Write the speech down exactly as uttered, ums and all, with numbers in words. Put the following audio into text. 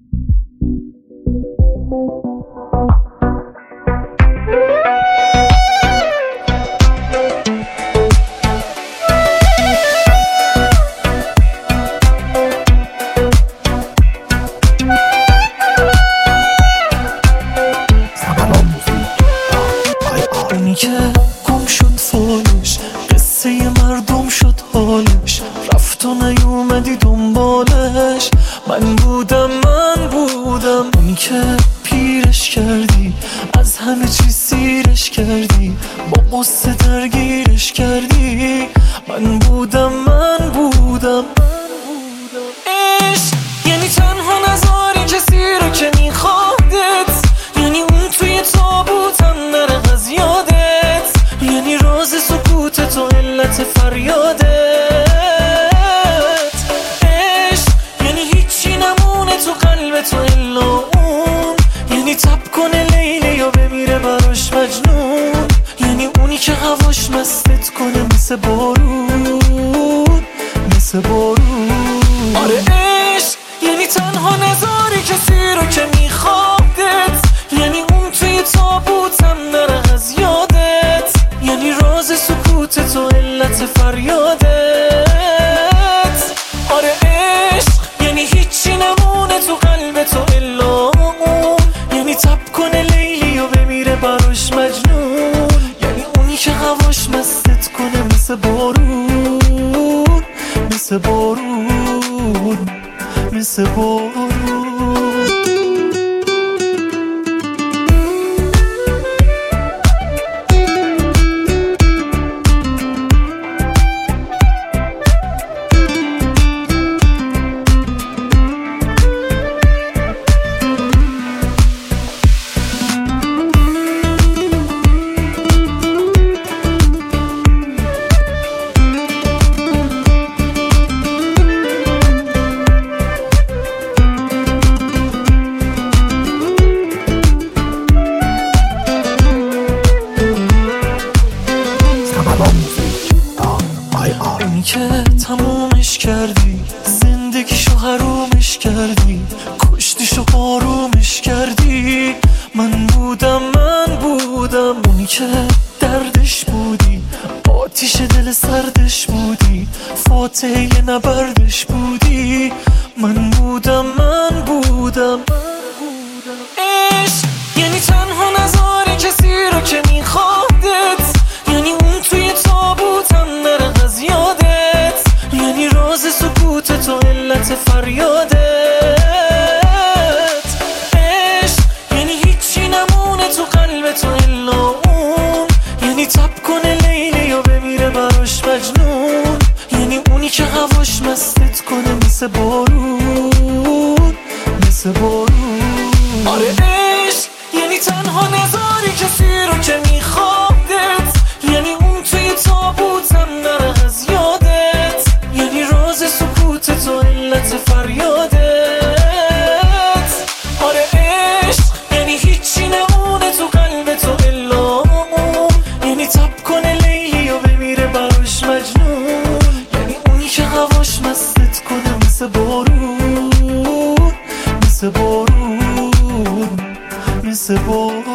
اونی که گم شد فالش، قصه مردم شد حالش، رفت و نیومدی دنبالش. من بودم من بودم اونی که پیرش کردی، از همه چیز سیرش کردی، با قصه درگیرش کردی. من بودم من بودم عشق یعنی تنها نذاری کسی رو که میخوادت، یعنی اون توی تابوتم نره از یادت، یعنی راز سکوتت و علت فریادت. عشق یعنی هیچی نمونه تو قلبت و الا اون، یعنی تب کنه لیلی و بمیره براش مجنون، یعنی اونی که هواش مستت کنه مثل بارون، مثل بارون. آره عشق یعنی تنها نذاری کسی رو که میخوادت، یعنی اون توی تابوتم نره از یادت، یعنی راز سکوتت و علت فریادت. آره عشق یعنی هیچی نمونه تو قلبت و الا اون، یعنی تب کنه لیلی و بمیره براش مجنون، یعنی اونی که هواش مستت کنه مثل بارون، مثل بارون، مثل بارون. اونی که تمومش کردی، زندگیشو حرومش کردی، کشتیشو آرومش کردی. من بودم من بودم اونی که دردش بودی، آتیش دل سردش بودی، فاتحه نبردش بودی. من بودم من بودم عشق یعنی تنها نذاری کسی رو که میخوادت، یعنی اون توی تابوتم نره از یادت، یعنی راز سکوتت و علت فریادت. عشق یعنی هیچی نمونه تو قلبت و الا اون، یعنی تب کنه لیلی و بمیره براش مجنون، یعنی اونی که هواش مستت کنه مثل بارون، مثل بارون. آره عشق یعنی تنها نذاری کسی رو که میخوادت، یعنی اون توی تابوتم نره از یادت، یعنی راز سکوتت و علت فریادت. آره عشق یعنی هیچی نمونه تو قلبت و الا اون، یعنی تب کنه لیلی و بمیره براش مجنون، یعنی اونی که هواش مستت کنه مثل بارون، مثل بارون، مثل بارون.